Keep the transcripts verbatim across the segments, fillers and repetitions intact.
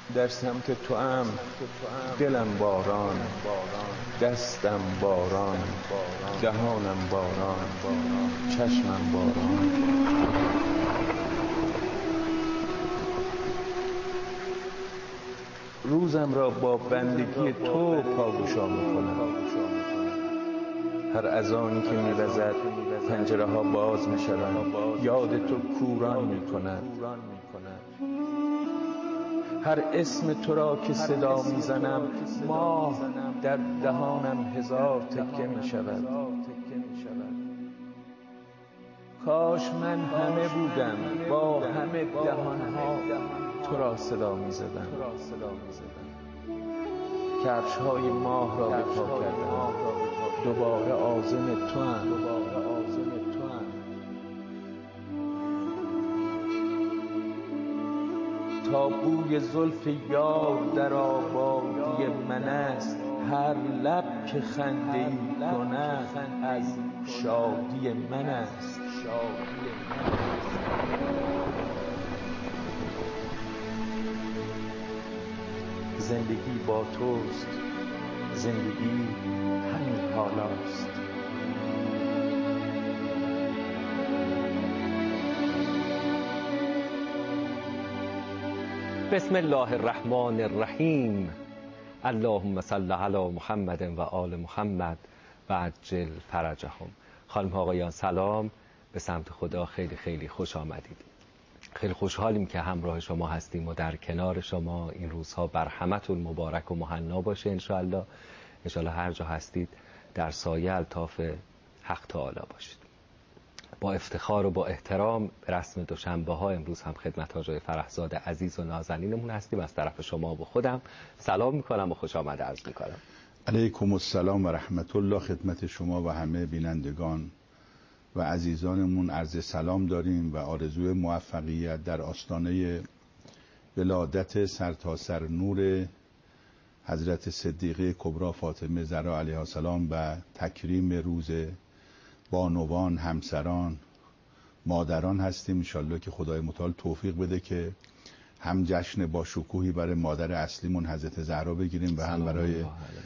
در سمت تو ام، دلم باران، دستم باران، دهانم باران، چشمم باران. روزم را با بندگی تو پاگوشا میکنم. هر اذانی که میوزد پنجره ها باز میشوند، یاد تو کوران میکند. هر اسم تو را که صدا میزنم، ماه در دهانم هزار تکه میشود. کاش من همه بودم با همه دهانها تو را صدا میزدم. کفش های ماه را به پا کردم، دوباره عازم تو ام. تا بوی زلف یار در آبادی من است، هر لب که خنده ای کند از شادی من است. زندگی با توست، زندگی همین حالاست. بسم الله الرحمن الرحیم. اللهم صل علی محمد و آل محمد و عجل فرجهم. خانم آقایان سلام، به سمت خدا خیلی خیلی خوش آمدید. خیلی خوشحالیم که همراه شما هستیم و در کنار شما این روزها بر همتون مبارک و مهنا باشه انشاءالله. انشاءالله هر جا هستید در سایه الطاف حق تعالی باشید. با افتخار و با احترام به رسم دوشنبه ها امروز هم خدمت حاجی فرحزاد عزیز و نازنینمون هستیم. از طرف شما و خودم سلام میکنم و خوش آمد عرض میکنم. علیکم السلام و رحمت الله. خدمت شما و همه بینندگان و عزیزانمون عرض سلام داریم و آرزوی موفقیت در آستانه ولادت سرتاسر نور حضرت صدیقه کبری فاطمه زهرا علیها السلام و تکریم روز بانوان، همسران، مادران هستیم. انشالله که خدای متعال توفیق بده که هم جشن با شکوهی برای مادر اصلیمون حضرت زهرا بگیریم و هم برای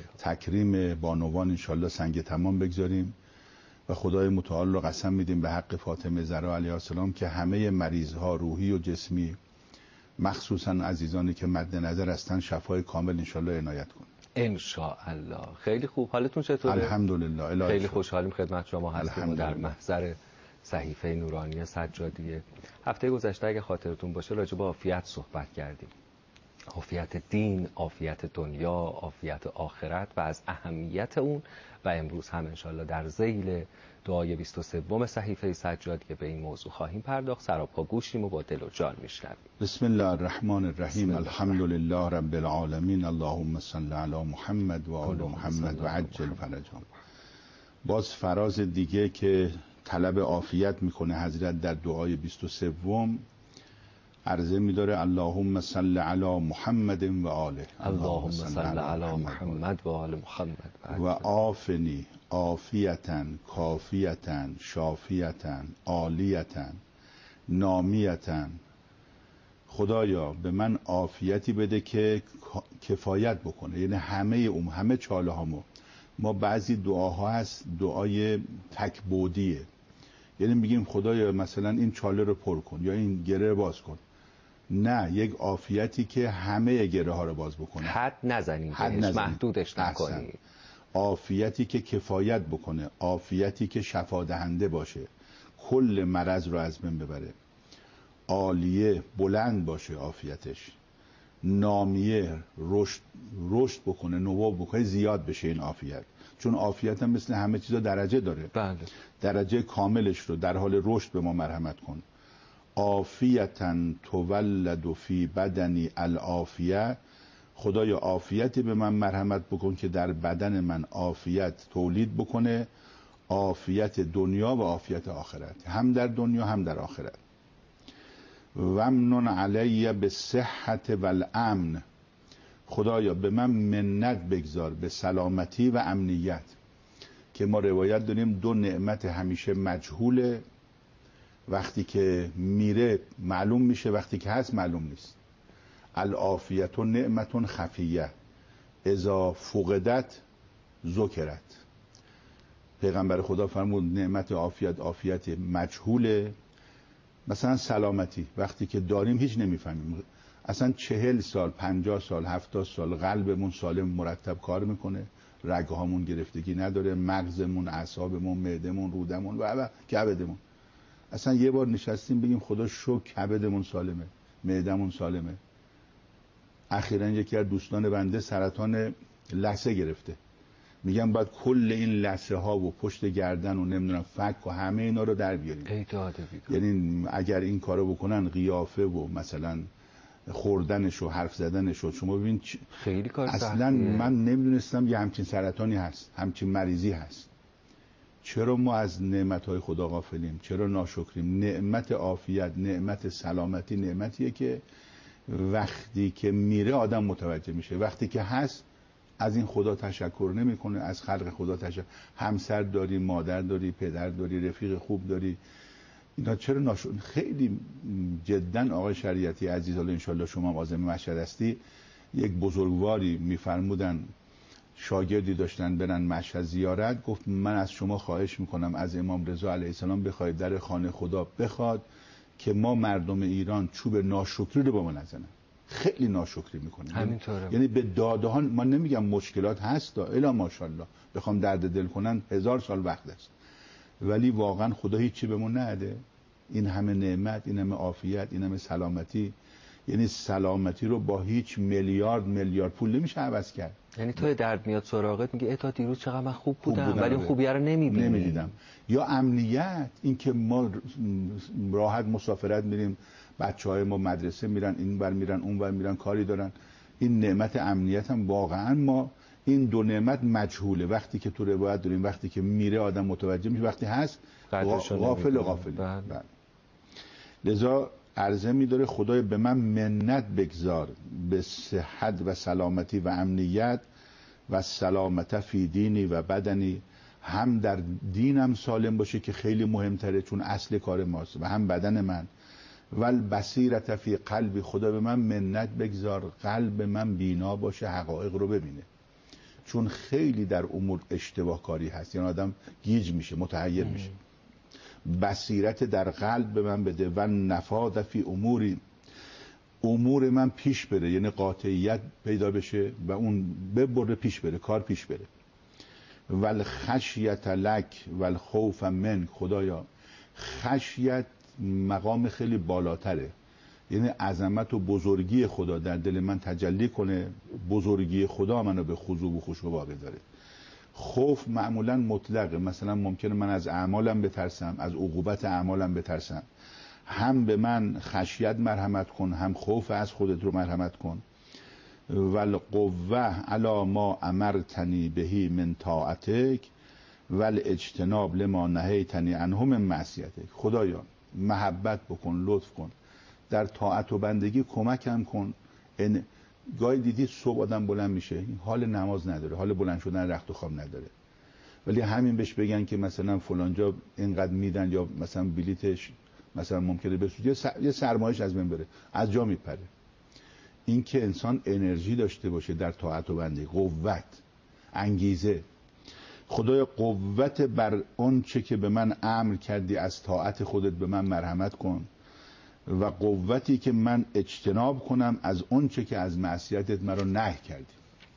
تکریم بانوان انشالله سنگ تمام بگذاریم و خدای متعال رو قسم میدیم به حق فاطمه زهرا علیها السلام که همه مریضها روحی و جسمی، مخصوصا عزیزانی که مد نظر هستن، شفای کامل انشالله عنایت کنه انشاءالله. خیلی خوب. حالتون چطوره؟ الحمدلله. خیلی خوشحالیم خدمت شما هستیم و در محضر صحیفه نورانی سجادیه. هفته گذشته اگه خاطرتون باشه راجع به عافیت صحبت کردیم. عافیت دین، عافیت دنیا، عافیت آخرت و از اهمیت اون، و امروز هم انشالله در ذیل دعای بیست و سوم صحیفه سجادیه به این موضوع خواهیم پرداخت. سراپا گوشیم و با دل و جان میشنویم. بسم الله الرحمن الرحیم. الحمدلله رب العالمین. اللهم صل علی محمد و آل محمد و عجل فرجهم. باز فراز دیگه که طلب عافیت میکنه حضرت در دعای بیست و سوم عرضه میداره اللهم صل علی محمد و آله. اللهم صل علی محمد و آل محمد و عافنی عافیتا کافیتا شافیتا عالیتا نامیتا. خدایا به من عافیتی بده که کفایت بکنه، یعنی همه اون همه چاله هامو. ما بعضی دعاها هست دعای تکبودیه، یعنی میگیم خدایا مثلا این چاله رو پر کن یا این گره رو باز کن. نه، یک عافیتی که همه گره ها رو باز بکنه، حد نزنیم بهش، محدودش نکنیم. عافیتی که کفایت بکنه، عافیتی که شفا دهنده باشه، کل مرض رو از بین ببره. عالیه، بلند باشه عافیتش. نامیه، رشد رشد بکنه، نمو بکنه، زیاد بشه این عافیت. چون عافیت هم مثل همه چیزا درجه داره. بله. درجه کاملش رو در حال رشد به ما مرحمت کن. عافیتا تولد فی بدنی العافیه. خدایا عافیتی به من مرحمت بکن که در بدن من عافیت تولید بکنه، عافیت دنیا و عافیت آخرت، هم در دنیا هم در آخرت. ومنن علی بالصحت والامن. خدایا به من منت بگذار به سلامتی و امنیت، که ما روایت داریم دو نعمت همیشه مجهوله، وقتی که میره معلوم میشه، وقتی که هست معلوم نیست. العافیت و نعمت خفیه اذا فقدت ذکرت. پیغمبر خدا فرمود نعمت عافیت عافیت مجهوله. مثلا سلامتی وقتی که داریم هیچ نمیفهمیم، اصلا چهل سال پنجاه سال هفتاد سال قلبمون سالم مرتب کار میکنه، رگهامون گرفتگی نداره، مغزمون اعصابمون معدمون رودمون و کبدمون. اصلا یه بار نشستیم بگیم خدا شکر کبدمون سالمه، معدمون سالمه. اخیراً یکی از دوستان بنده سرطان لثه گرفته، میگم باید کل این لثه ها و پشت گردن و نمیدونم فک و همه اینا رو در بیاریم. ای داده بیداد. یعنی اگر این کارو بکنن قیافه و مثلا خوردنش و حرف زدنش و شما ببین چ... خیلی کار اصلا سختیه. من نمیدونستم یه همچین سرطانی هست، همچین مریضی هست. چرا ما از نعمتهای خدا غافلیم؟ چرا ناشکریم؟ نعمت عافیت، نعمت سلامتی نعمتیه که وقتی که میره آدم متوجه میشه، وقتی که هست از این خدا تشکر نمیکنه، از خلق خدا تشکر. همسر داری، مادر داری، پدر داری، رفیق خوب داری، اینا چرا ناشکر؟ خیلی جدا آقای شریعتی عزیز، حالا انشالله شما هم عازم مشهد هستی، یک بزرگواری میفرمودن شاگردی داشتن برن مشهد زیارت، گفت من از شما خواهش میکنم از امام رضا علیه السلام بخواید در خانه خدا بخواد که ما مردم ایران چوب ناشکری رو به ما نزنن. خیلی ناشکری میکنیم. همینطوره. یعنی به داده ها، من نمیگم مشکلات هست الا ماشاءالله بخوام درد دل کنن هزار سال وقت است، ولی واقعا خدا هیچی بهمون نده. این همه نعمت، این همه عافیت، این همه سلامتی، یعنی سلامتی رو با هیچ میلیارد میلیارد پول نمیشه عوض کرد. یعنی توی درد میاد سراغت میگه اتا دیروز چقدر من خوب بودم, خوب بودم ولی خوبیه رو نمیبینی. نمیدیدم. یا امنیت، این که ما راحت مسافرت میریم، بچه های ما مدرسه میرن، این بر میرن اون بر میرن، کاری دارن، این نعمت امنیت هم واقعا ما این دو نعمت مجهوله. وقتی که تو روایت داریم وقتی که میره آدم متوجه میشه، وقتی هست غافل غافل. لذا عرضه میداره خدای به من منت بگذار به صحت و سلامتی و امنیت و سلامت فی دینی و بدنی، هم در دینم سالم باشه که خیلی مهمتره چون اصل کار ماست، و هم بدن من. ول بصیرت فی قلبی، خدا به من منت بگذار قلب من بینا باشه، حقایق رو ببینه، چون خیلی در امور اشتباه کاری هست، یعنی آدم گیج میشه، متحیر میشه. بصیرت در قلب به من بده و نفاذ فی اموری، امور من پیش بره، یعنی قاطعیت پیدا بشه و اون ببره پیش بره، کار پیش بره. ول خشیت لک ول خوف من، خدایا خشیت مقام خیلی بالاتره، یعنی عظمت و بزرگی خدا در دل من تجلی کنه، بزرگی خدا منو به خضوع و خشوع واقع داره. خوف معمولا مطلقه، مثلا ممکنه من از اعمالم بترسم، از عقوبت اعمالم بترسم، هم به من خشیت مرحمت کن، هم خوف از خودت رو مرحمت کن. والقوه علی ما امرتنی بهی من طاعتک والاجتناب لما نهیتنی عنه من معصیتک، خدایا محبت بکن، لطف کن، در طاعت و بندگی کمکم کن. ان گاهی دیدید صبح آدم بلند میشه حال نماز نداره، حال بلند شدن رخت و خواب نداره، ولی همین بهش بگن که مثلا فلانجا اینقدر میدن یا مثلا بلیتش مثلا ممکنه بسوزه، یه سرمایش از بین بره، از جا میپره. این که انسان انرژی داشته باشه در طاعت و بندگی، قوت، انگیزه. خدای قوت بر اون چه که به من امر کردی از طاعت خودت به من مرحمت کن، و قوتی که من اجتناب کنم از اون چه که از معصیتت مرا نهی کردی.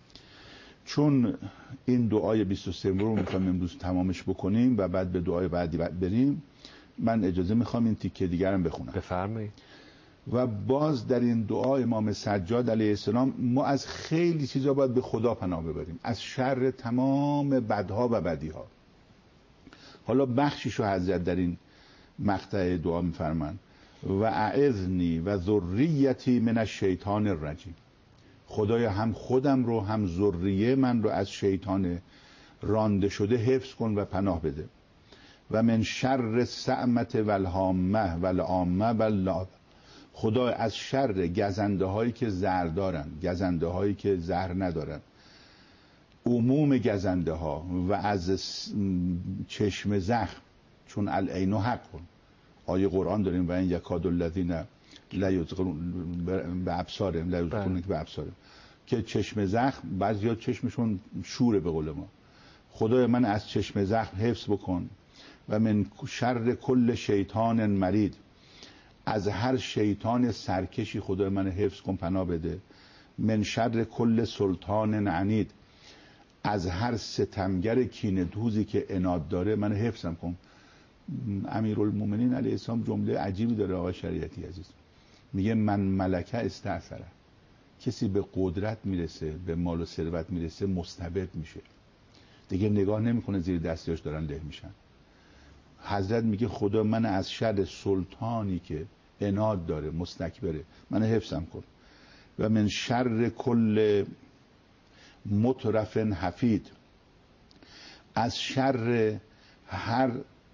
چون این دعای بیست و سه رو میخوام امروز تمامش بکنیم و بعد به دعای بعدی بریم، من اجازه میخوام این تیکه دیگرم بخونم. بفرمایید. و باز در این دعا امام سجاد علیه السلام ما از خیلی چیزا باید به خدا پناه ببریم، از شر تمام بدها و بدیها. حالا بخشیشو حضرت در این مقطع دعا میفرمان و اعذنی و ذریتی من الشیطان الرجیم، خدایا هم خودم رو هم ذریه من رو از شیطان رانده شده حفظ کن و پناه بده. و من شر سعمت والهامه والعامه واللعب، خدا از شر گزنده هایی که زهر دارن، گزنده هایی که زهر ندارن، عموم گزنده ها، و از چشم زخم، چون العین حق کن. آیه قرآن داریم و این یکاد الذین لا یزغون به ابصارهم لا یزغون به ابصارهم، که چشم زخم بعضیا چشمشون شوره به قول ما. خدای من از چشم زخم حفظ بکن و من شر کل شیطان مرید، از هر شیطان سرکشی خدای من حفظ کن پناه بده. من شر کل سلطان عنید، از هر ستمگر کینه دوزی که عناد داره من حفظم کن. امیرالمومنین علیه السلام جمله عجیبی داره آقای شریعتی عزیز، میگه من ملکه استأثره، کسی به قدرت میرسه به مال و ثروت میرسه مستبد میشه، دیگه نگاه نمیکنه زیر دستیاش دارن له میشن. حضرت میگه خدا من از شر سلطانی که عناد داره مستکبره من حفظم کن. و من شر کل مترف حفید، از شر هر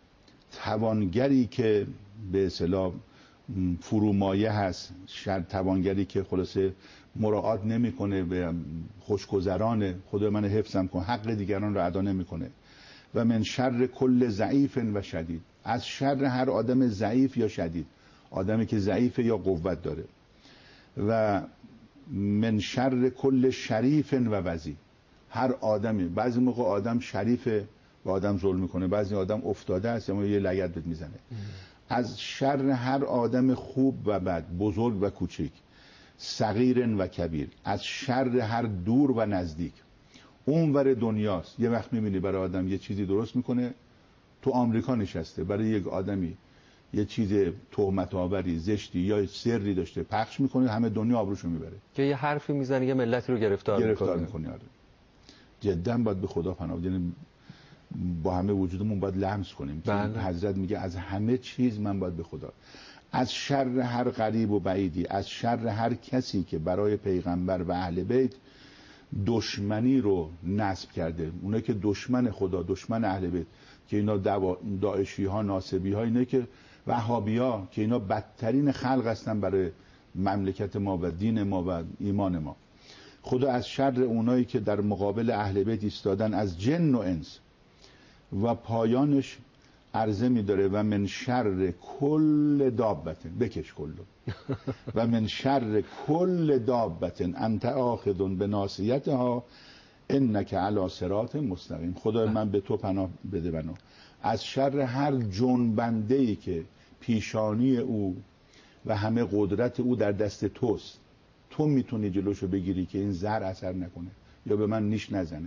توانگری که به اصطلاح فرومایه هست، شر توانگری که خلاصه مراعات نمیکنه به خوشگذران، خدا من حفظم کن، حق دیگران رو ادا نمیکنه. و من شر کل ضعیف و شدید، از شر هر آدم ضعیف یا شدید، آدمی که ضعیف یا قوت داره. و من شر کل شریف و وضیع، هر آدمی، بعضی موقع آدم شریفه و آدم ظلم میکنه، بعضی آدم افتاده است یا یه لگد بهت میزنه. از شر هر آدم خوب و بد، بزرگ و کوچک، صغیر و کبیر، از شر هر دور و نزدیک. اونور دنیاست، یه وقت میبینی برای آدم یه چیزی درست میکنه، تو آمریکا نشسته برای یک آدمی یه چیز تهمت آوری زشتی یا سری داشته پخش میکنه، همه دنیا آبروشو میبره، که یه حرفی میزنه یه ملت رو گرفتار میکنه. گرفتار میکنه. آره جدا باید به خدا پناه بدیم، با همه وجودمون باید لمس کنیم. بله. حضرت میگه از همه چیز من باید به خدا، از شر هر غریب و بعیدی، از شر هر کسی که برای پیغمبر و اهل بیت دشمنی رو نصب کرده، اونه که دشمن خدا، دشمن اهل بیت، که اینا داعشی ها، ناصبی ها، اینه که وهابی ها، که اینا بدترین خلق هستن برای مملکت ما و دین ما و ایمان ما. خدا از شر اونایی که در مقابل اهل بیت ایستادن از جن و انس. و پایانش عرضه می داره و من شر کل دابتن، بکش کلو و من شر کل دابتن انت آخذ به ناصیتها انک علی صراط مستقیم. خدا من به تو پناه بده بنا از شر هر جنبنده‌ای که پیشانی او و همه قدرت او در دست توست، تو میتونی جلوشو بگیری که این زهر اثر نکنه یا به من نیش نزنه.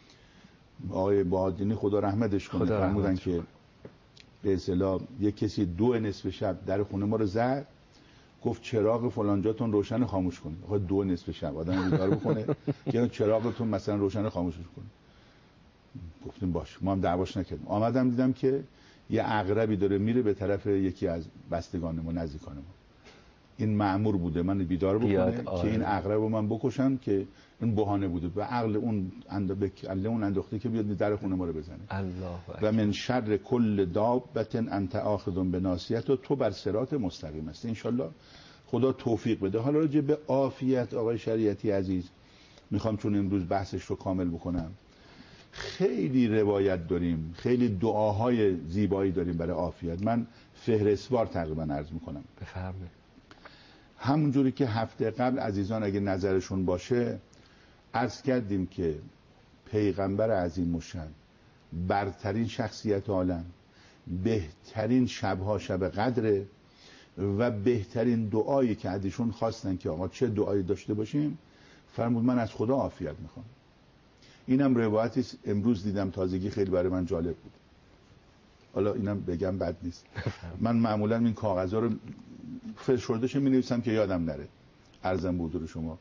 آقای بهادینی خدا رحمتش کنه فرمودن که به اصطلاح یک کسی دو نصف شب در خونه ما رو زد، گفت چراغ فلانجاتون روشن خاموش کنید. آقا دو نصف شب آدم بیدار بکنه که چراغتون مثلا روشن خاموش کنید. گفتیم باش، ما هم دعواش نکردیم. آمدم دیدم که یه عقربی داره میره به طرف یکی از بستگان ما، نزدیکان ما. این مأمور بوده من بیدار بکنه که این عقرب رو من بکشم، که این بهانه بوده به عقل اون اند به عقل اون انداخته که بیاد در خونه ما رو بزنه. الله و من شر کل دابت انت آخذ به ناصیت، و تو بر صراط مستقیم هستی. ان شاء الله خدا توفیق بده. حالا راجع به عافیت آقای شریعتی عزیز میخوام چون امروز بحثش رو کامل بکنم. خیلی روایت داریم، خیلی دعاهای زیبایی داریم برای عافیت. من فهرستوار تقریبا عرض میکنم. بفرمایید. همونجوری که هفته قبل عزیزان اگه نظرشون باشه عرض کردیم که پیغمبر عظیم الشأن، برترین شخصیت عالم، بهترین شبها شب قدره و بهترین دعایی که ازشون خواستن که آقا چه دعایی داشته باشیم، فرمود من از خدا عافیت میخوام. اینم روایتی امروز دیدم تازگی، خیلی برای من جالب بود. حالا اینم بگم بد نیست. من معمولا این کاغذها رو فشردش می نویسم که یادم نره. عرضم به حضور شما.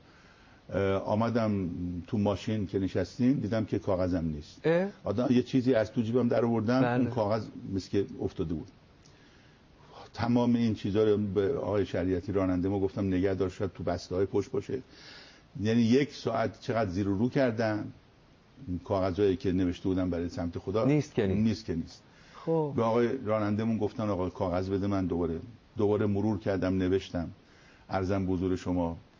آمدم تو ماشین که نشستیم دیدم که کاغذم نیست. آدم یه چیزی از تو جیبم در آوردم، اون کاغذ مثل که افتاده بود. تمام این چیزا رو به آقای شریعتی راننده ما گفتم نگه دار، شاید تو بسته‌های پشت باشه. یعنی یک ساعت چقدر زیر و رو کردم، کاغذایی که نوشته بودم برای سمت خدا نیست که نیست, نیست, که نیست. خب به آقای رانندمون گفتن آقا کاغذ بده. من دوباره دوباره مرور کردم، نوشتم. عرضم به حضور شما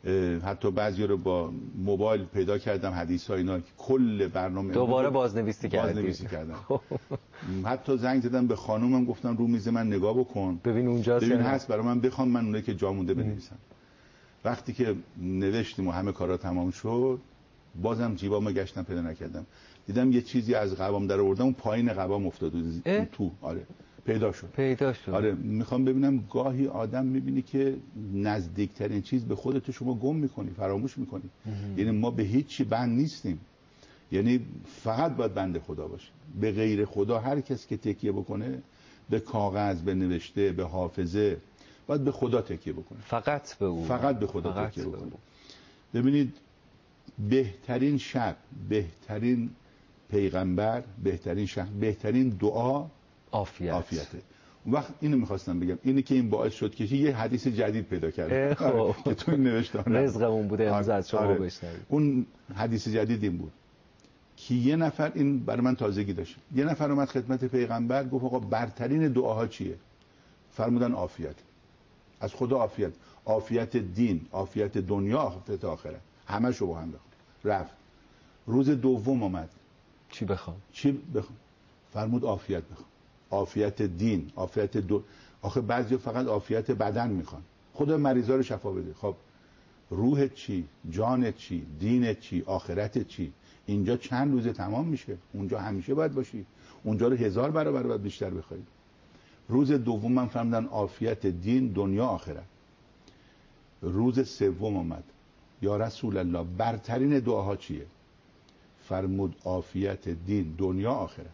حتی بعضی رو با موبایل پیدا کردم حدیث ها اینا، کل برنامه دوباره بازنویسی کردم بازنویسی کردم حتی زنگ زدم به خانومم گفتم رو میز من نگاه بکن ببین اونجا ببین هست برای من بخوام من اونایی که جا مونده بنویسم. وقتی که نوشتیم و همه کارا تمام شد بازم جیبامو گشتم پیدا نکردم، دیدم یه چیزی از قبام در آوردم اون پایین قبام افتاد تو. آره پیدا شد پیدا شد. آره میخوام ببینم گاهی آدم میبینی که نزدیکترین چیز به خودت شما گم میکنی، فراموش میکنی. یعنی ما به هیچ چی بند نیستیم، یعنی فقط باید بنده خدا باشیم. به غیر خدا هر کس که تکیه بکنه به کاغذ، به نوشته، به حافظه، باید به خدا تکیه بکنه، فقط به او، فقط به خدا فقط تکیه به بکنه. ببینید بهترین شب، بهترین پیغمبر، بهترین شهر، بهترین دعا عافیت. عافیته. اون وقت اینو میخواستم بگم، اینی که این باعث شد که یه حدیث جدید پیدا کردم خب که تو این نوشتم رزقمون بوده امروز از شما آره. بشنویم. اون حدیث جدید این بود که یه نفر، این برای من تازگی داشت، یه نفر اومد خدمت پیغمبر گفت آقا برترین دعاها چیه؟ فرمودن عافیت. از خدا عافیت، عافیت دین، عافیت دنیا، عافیت آخرت، همه‌شو با هم بخوام. رفت روز دوم اومد چی بخوام؟ چی بخوام؟ فرمود عافیت بخوام. عافیت دین، عافیت دو... آخه بعضی فقط عافیت بدن میخوان، خدا مریضا رو شفا بده. خب روحت چی؟ جانت چی؟ دینت چی؟ آخرتت چی؟ اینجا چند روزه تمام میشه، اونجا همیشه باید باشی، اونجا رو هزار برابر باید بیشتر بخوای. روز دوم من فهمیدم عافیت دین، دنیا، آخرت. روز سوم اومد یا رسول الله برترین دعاها چیه؟ فرمود عافیت دین، دنیا، آخرت.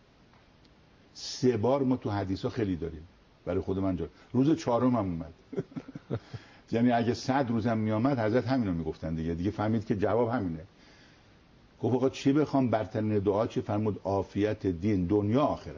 سه بار ما تو حدیثا خیلی داریم، برای خود من جا. روز چهارم هم اومد یعنی اگه صد روزم میامد حضرت همینو میگفتن دیگه دیگه فهمید که جواب همینه. گفت آقا چی بخوام؟ برترین دعا چی؟ فرمود عافیت دین، دنیا، آخرت.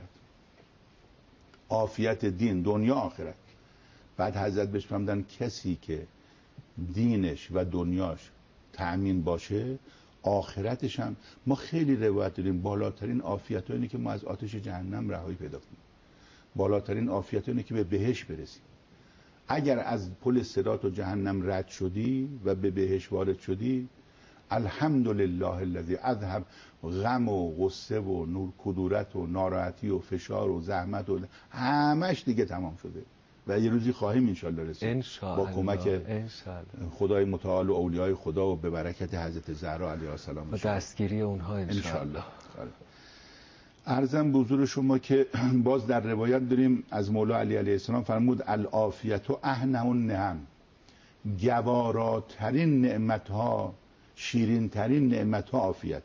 عافیت دین، دنیا، آخرت. بعد حضرت بهش فرمودن کسی که دینش و دنیاش تأمین باشه، آخرتش هم. ما خیلی روایت داریم بالاترین عافیت اینه که ما از آتش جهنم رهایی پیدا کنیم، بالاترین عافیت اینه که به بهشت برسیم. اگر از پل صراط و جهنم رد شدی و به بهشت وارد شدی، الحمدلله الذی اذهب غم و غصه و نور کدورت و ناراحتی و فشار و زحمت و همش دیگه تمام شده و یه روزی خواهیم انشالله رسید با کمک خدای متعال و اولیای خدا و به برکت حضرت زهرا علیها السلام و دستگیری اونها انشالله. عرضم به حضور شما که باز در روایت داریم از مولا علی علیه السلام فرمود العافیت و اهنه النعم، گواراترین نعمتها، شیرین ترین نعمتها عافیت.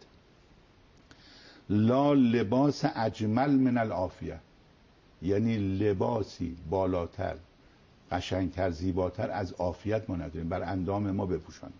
لا لباس اجمل من العافیه، یعنی لباسی بالاتر، قشنگتر، زیباتر از عافیت ما نداریم بر اندام ما بپوشانیم.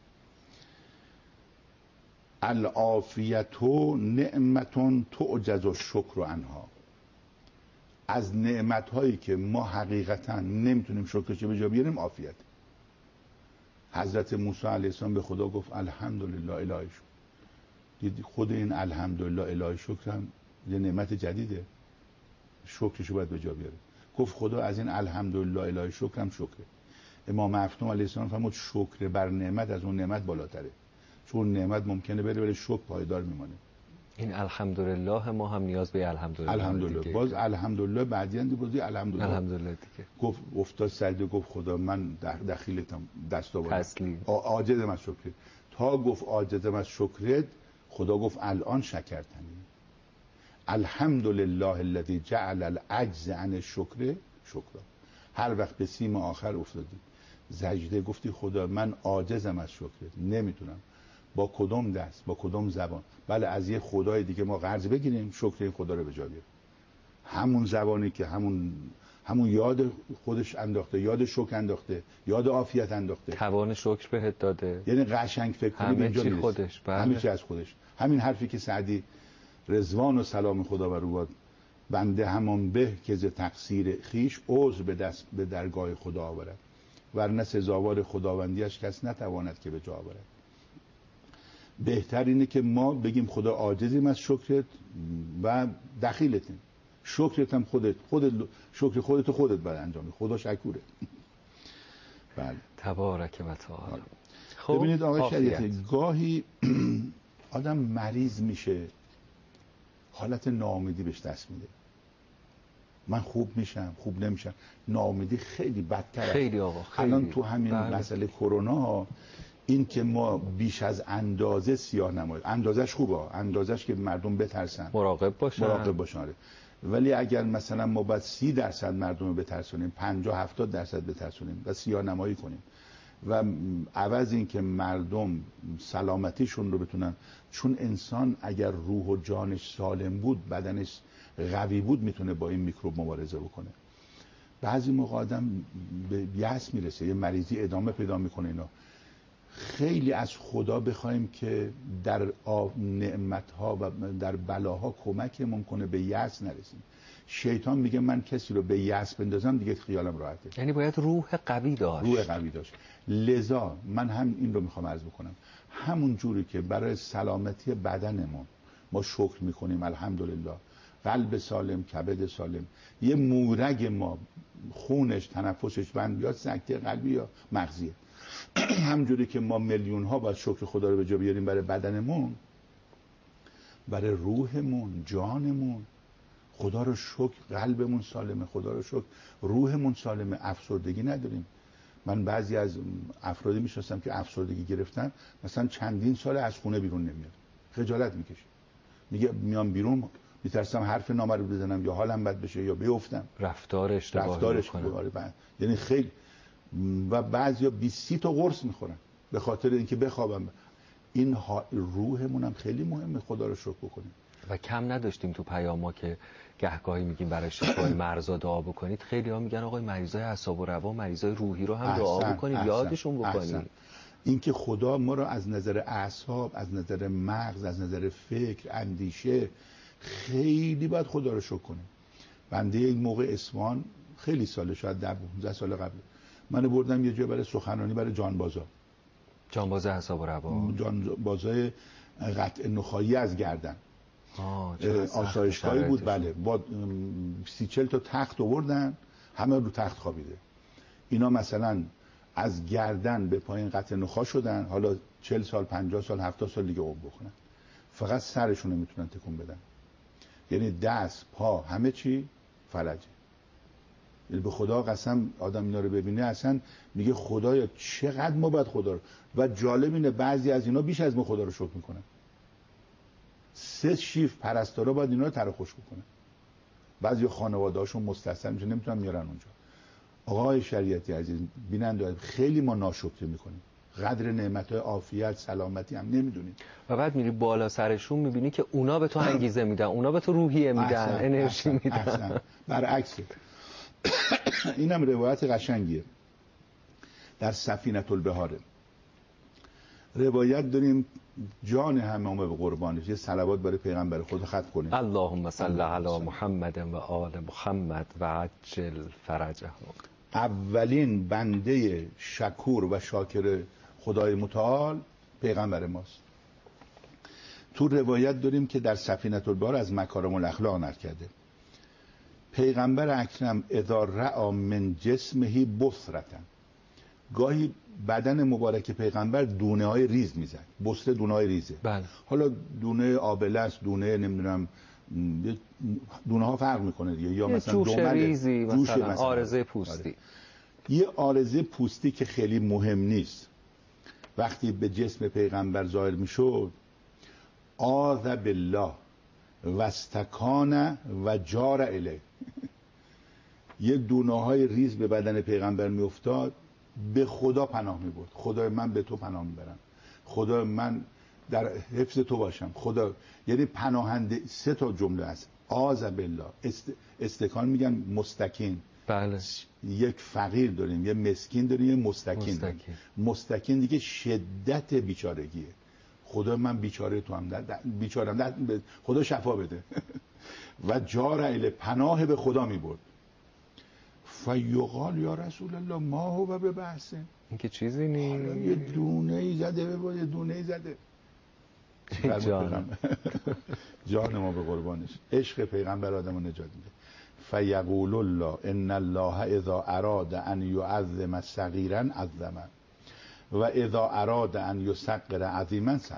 العافیت نعمتون تعجز الشکر عنها، از نعمتهایی که ما حقیقتا نمیتونیم شکرش به جا بیاریم عافیت. حضرت موسی علیه السلام به خدا گفت الحمدلله الهی شکر. دید خود این الحمدلله الهی شکر هم یه نعمت جدیده، شکرشو باید به جا بیاره. گفت خدا از این الحمدلله الهی شکر هم شکره. امام افطوم علیه السلام فرمود شکر بر نعمت از اون نعمت بالاتره، چون نعمت ممکنه بره ولی شکر پایدار میمونه. این الحمدلله ما هم نیاز به الحمدلله. الحمدلله باز الحمدلله بعدین دی بازی الحمدلله. الحمدلله دیگه. گفت افتاد سجده گفت خدا من دخیلتم دست آوردم. تسلیم. عاجزم از شکرت. تا گفت عاجزم از شکرت، خدا گفت الان شکرتنی. الحمدلله الذی جعل العجز عن الشکر شکرا. هر وقت به سیم آخر افتادی سجده گفتی خدا من عاجزم از شکرت، نمیتونم با کدوم دست با کدوم زبان، بله از یه خدای دیگه ما قرض بگیریم شکر این خدا رو به جا بیاریم. همون زبانی که همون همون یاد خودش انداخته، یاد شکر انداخته، یاد عافیت انداخته، توان شکر بهت داده، یعنی قشنگ فکر کنی به اینجا میرسی. خودش بله. همه چی از خودش. همین حرفی که سعدی رضوان و سلام خدا بر او باد، بنده همان به که ز تقصیر خیش عذر به دست به درگاه خدا آورد، ورنه سزاوار خداوندیش کس نتواند که به جا آورد. بهتر اینه که ما بگیم خدا عاجزیم از شکرت و دخیلتیم. شکرت هم خودت خودت شکر خودت خودت باید انجام بدی. خدا شکوره. بله تبارک و تعالی. خب ببینید آقای عافیت. شریعتی، گاهی آدم مریض میشه، حالت ناامیدی بهش دست میده. من خوب میشم، خوب نمیشم، ناامیدی خیلی بدتر. خیلی آقا خیلی. الان تو همین بله. مسئله کرونا، این که ما بیش از اندازه سیاه نمایی، اندازش خوبه، اندازش که مردم بترسن، مراقب باشن، مراقب باشن. ولی اگر مثلا ما باید سی درصد مردم رو بترسونیم، پنجاه هفتاد درصد بترسونیم و سیاه نمایی کنیم و عوض این که مردم سلامتیشون رو بتونن، چون انسان اگر روح و جانش سالم بود، بدنش قوی بود، میتونه با این میکروب مبارزه بکنه. بعضی موقع آدم به یأس میرسه، یه مریضی ادامه پیدا میکنه. اینا خیلی از خدا بخوایم که در نعمتها و در بلاها کمکمون کنه به یأس نرسیم. شیطان میگه من کسی رو به یأس بندازم دیگه خیالم راحته. یعنی باید روح قوی داشت. روح قوی داشت. لذا من هم این رو میخوام عرض بکنم، همون جوری که برای سلامتی بدنمون ما شکر میکنیم الحمدلله، قلب سالم، کبد سالم، یه مورگ ما خونش، تنفسش بند یا سکته قلبی یا مغزیه، همجوری که ما میلیون ها باید شکر خدا رو به جا بیاریم برای بدنمون، برای روحمون، جانمون، خدا رو شکر قلبمون سالمه، خدا رو شکر روحمون سالمه، افسردگی نداریم. من بعضی از افرادی میشناسم که افسردگی گرفتن، مثلا چندین سال از خونه بیرون نمیاد، خجالت میکشه، میگه میام بیرون میترسم حرف نامرئی بزنم یا حالم بد بشه یا بیفتم، رفتار اشتباهی رفتار بکنم. اشتباهی بعد. یعنی خیلی و بعضیا بیست تا قرص میخورن به خاطر اینکه بخوابم. این روحمون هم خیلی مهمه، خدا رو شکر بکنیم. و کم نداشتیم تو پیاما که گهگاهی میگیم برای شفای مرضا دعا بکنید. خیلی ها میگن آقای مریضای اعصاب و روان، مریضای روحی رو هم دعا بکنید، احسن. یادشون بکنید. اینکه خدا ما رو از نظر اعصاب، از نظر مغز، از نظر فکر، اندیشه، خیلی باید خدا رو شکر کنیم. بنده یک موقع اصفهان خیلی ساله، شاید ده پانزده سال قبل، من بردم یه جای برای سخنرانی برای جانبازا. جانباز اعصاب و روان، جانبازای قطع نخایی از گردن. آسایشگاهی بود، بله، با سی چل تا تخت آوردن، همه رو تخت خوابیده. اینا مثلا از گردن به پایین قطع نخا شدن، حالا چل سال، پنجاه سال، هفتاد سال دیگه عمر بکنن، فقط سرشون نمیتونن تکون بدن. یعنی دست، پا، همه چی فلجه. یعنی به خدا قسم آدم اینا رو ببینه اصلا میگه خدایا چقدر ما باید خدا رو. و جالب اینه بعضی از اینا بیش از ما خدا رو شکر میکنن. سه شیف پرستارا باید اینا رو تر خوش بکنن. بعضی خانواده‌هاشون مستثمر میشه، نمیتونن میارن اونجا. آقای شریعتی عزیز، بیننده، خیلی ما ناشکری میکنیم، قدر نعمت‌های عافیت، سلامتی هم نمیدونیم. و بعد میری بالا سرشون میبینی که اونا به تو انگیزه میدن، اونا به تو روحیه میدن، احسن، انرژی احسن، میدن. احسن. برعکسه. اینم روایت قشنگیه در سفینة البحاره. روایت داریم جان همه به قربانش. یه صلوات برای پیغمبر خدا ختم کنیم. اللهم صل علی محمد و آل محمد و عجل فرجهم. اولین بنده شکور و شاکر خدای متعال پیغمبر ماست. تو روایت داریم که در سفینة البحر از مکارم الاخلاق نقل کرده، پیغمبر اکرم اذا رأى من جسمه بصرة، گاهی بدن مبارک پیغمبر دونه های ریز میزد. بصره دونه های ریزه. بله. حالا دونه آبله است، دونه نمیدونم، دونه ها فرق میکنه دیگه، یا مثلا جوش دومل ریزی، جوش مثلا, مثلا آرزه پوستی. آره. یه آرزه پوستی که خیلی مهم نیست وقتی به جسم پیغمبر ظاهر میشد، آذ بالله و استکان و جار الیه. یه دونه های ریز به بدن پیغمبر میافتاد، به خدا پناه میبرد. خدای من به تو پناه میبرم، خدا من در حفظ تو باشم، خدا. یعنی پناهنده. سه تا جمله است، آذ بالله، است... استکان میگن مستکین. بله. یک فقیر داریم، یه مسکین داریم، یه مستکین داریم. مستکین دیگه شدت بیچارگیه. خدا من بیچاره تو هم در بیچارم در خدا شفا بده. و جار اله، پناه به خدا میبرد. فیقال یا رسول الله ما هو به بحثه، این که چیزی نیست، یه دونه ای زده به بود، یه دونه ای زده. جان جان ما به قربانش. عشق پیغمبر آدمو نجات میده. فیقول الله ان الله اذا اراد ان یعظم صغیرا عظمه و اذا اراد ان یسقر عظیما سقر.